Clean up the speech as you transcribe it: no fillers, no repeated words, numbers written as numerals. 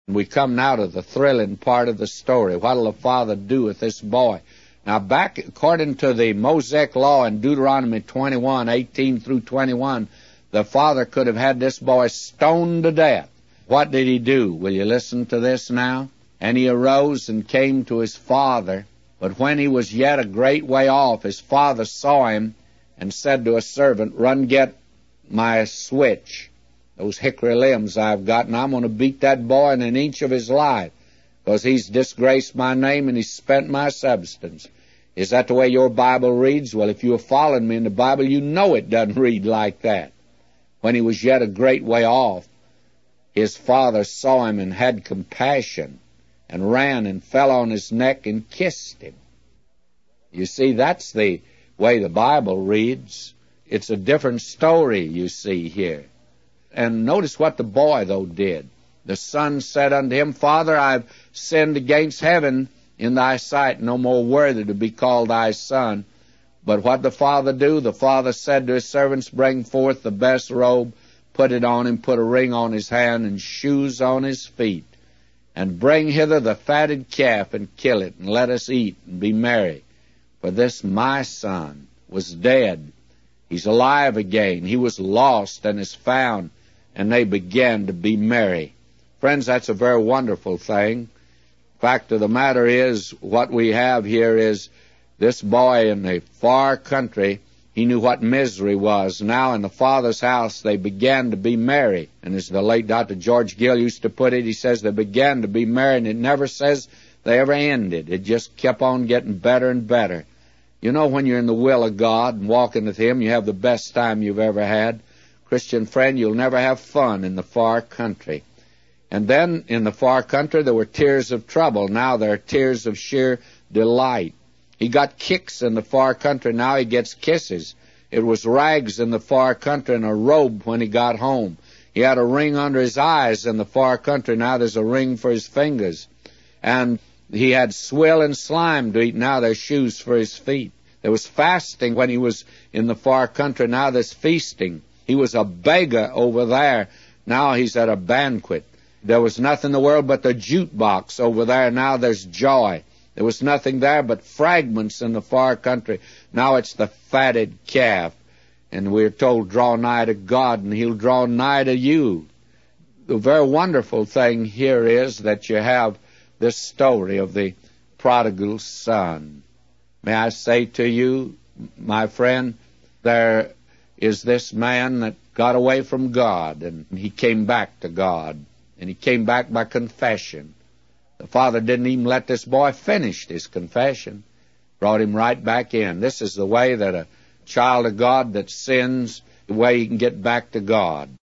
We come now to the thrilling part of the story. What'll the father do with this boy? Now, back according to the Mosaic law in Deuteronomy 21:18 through 21, the father could have had this boy stoned to death. What did he do? Will you listen to this now? And he arose and came to his father. But when he was yet a great way off, his father saw him and said to a servant, "Run, get my switch, those hickory limbs I've got, and I'm going to beat that boy in an inch of his life, because he's disgraced my name and he's spent my substance." Is that the way your Bible reads? Well, if you have followed me in the Bible, you know it doesn't read like that. When he was yet a great way off, his father saw him and had compassion, and ran and fell on his neck and kissed him. You see, that's the way the Bible reads. It's a different story you see here. And notice what the boy, though, did. The son said unto him, "Father, I've sinned against heaven in thy sight, no more worthy to be called thy son." But what did the father do? The father said to his servants, "Bring forth the best robe, put it on him, put a ring on his hand, and shoes on his feet. And bring hither the fatted calf, and kill it, and let us eat, and be merry. For this my son was dead, he's alive again. He was lost, and is found." And they began to be merry. Friends, that's a very wonderful thing. Fact of the matter is, what we have here is this boy in the far country. He knew what misery was. Now in the Father's house they began to be merry. And as the late Dr. George Gill used to put it, he says they began to be merry, and it never says they ever ended. It just kept on getting better and better. You know, when you're in the will of God and walking with Him, you have the best time you've ever had. Christian friend, you'll never have fun in the far country. And then in the far country there were tears of trouble. Now there are tears of sheer delight. He got kicks in the far country. Now he gets kisses. It was rags in the far country and a robe when he got home. He had a ring under his eyes in the far country. Now there's a ring for his fingers. And he had swill and slime to eat. Now there's shoes for his feet. There was fasting when he was in the far country. Now there's feasting. He was a beggar over there. Now he's at a banquet. There was nothing in the world but the jute box over there. Now there's joy. There was nothing there but fragments in the far country. Now it's the fatted calf. And we're told, draw nigh to God, and He'll draw nigh to you. The very wonderful thing here is that you have this story of the prodigal son. May I say to you, my friend, there is this man that got away from God, and he came back to God, and he came back by confession. The father didn't even let this boy finish his confession. Brought him right back in. This is the way that a child of God that sins, the way he can get back to God.